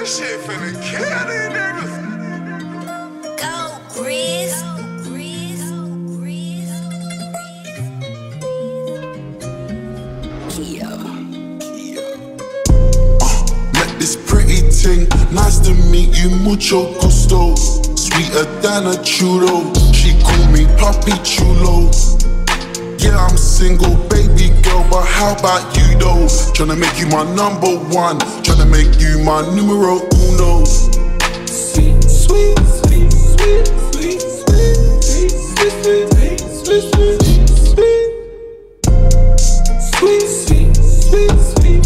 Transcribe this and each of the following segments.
This shit finna kill these niggas. Go, Grizz. Met this pretty ting, nice to meet you, mucho gusto. Sweeter than a churro, she call me Papi Chulo. Yeah, I'm single, baby girl, but how about you though? Tryna make you my number one, tryna make you my numero uno. Sweet, sweet, sweet, sweet, sweet, sweet, sweet, sweet, sweet, sweet, sweet, sweet, sweet, sweet,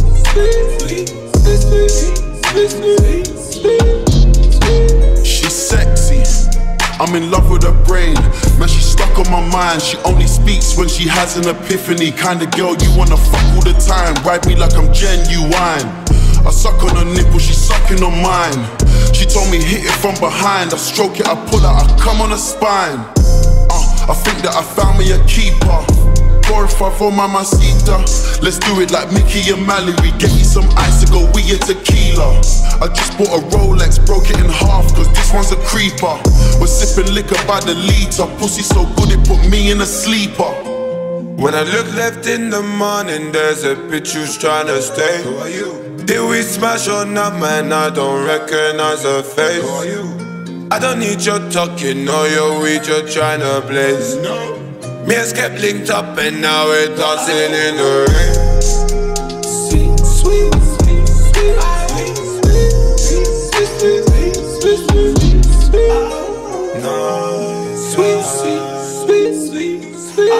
sweet, sweet, sweet. She's sexy, I'm in love with her brain. Man, she's stuck on my mind. She only speaks when she has an epiphany. Kinda girl you wanna fuck all the time. Ride me like I'm genuine. I suck on her nipple, she's sucking on mine. She told me hit it from behind. I stroke it, I pull out, I come on her spine. I think that I found me a keeper. 4 or 5 on mamacita. Let's do it like Mickey and Mallory. Get me some ice to go with your tequila. I just bought a Rolex, broke it in half, cause this one's a creeper. We're sipping liquor by the liter. Pussy so good it put me in a sleeper. When I look left in the morning, there's a bitch who's tryna stay. Who are you? Did we smash or not, man? I don't recognize her face. Who are you? I don't need your talking or your weed, you're tryna blaze. No. Me and Skep linked up and now we're dancing in the rain. Sweet, sweet, sweet, sweet, sweet, sweet, sweet, sweet, sweet, Nice. sweet, sweet, sweet, sweet,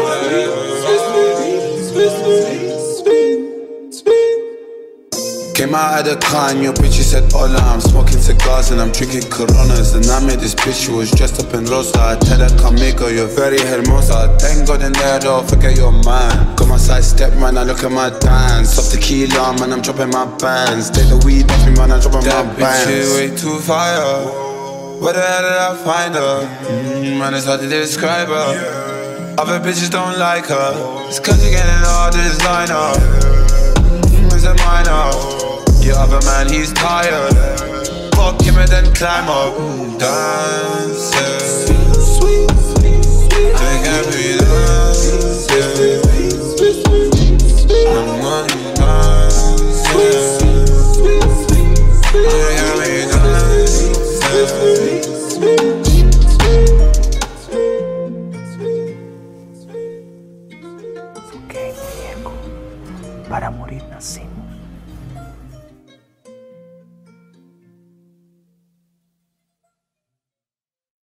Came out of the car and your bitch, she said hola. I'm smoking cigars and I'm drinking Coronas. And I met this bitch who was dressed up in rosa. I tell her, conmigo, you're very hermosa. Thank God in there, though, forget your mind. Got my side step, man, I look at my dance. Off tequila, man, I'm dropping my bands. Take the weed off me, man, I'm dropping my That bitch bands. is way too fire. Where the hell did I find her? Man, it's hard to describe her. Other bitches don't like her. It's cause you're getting all the designer. It's a minor. Your other man, he's tired. Fuck him and then climb up. Dancing. sweet, sweet, sweet, They got me dancing. I'm gonna dancing. They got me dancing. Ok, viejo, para morir nacimos.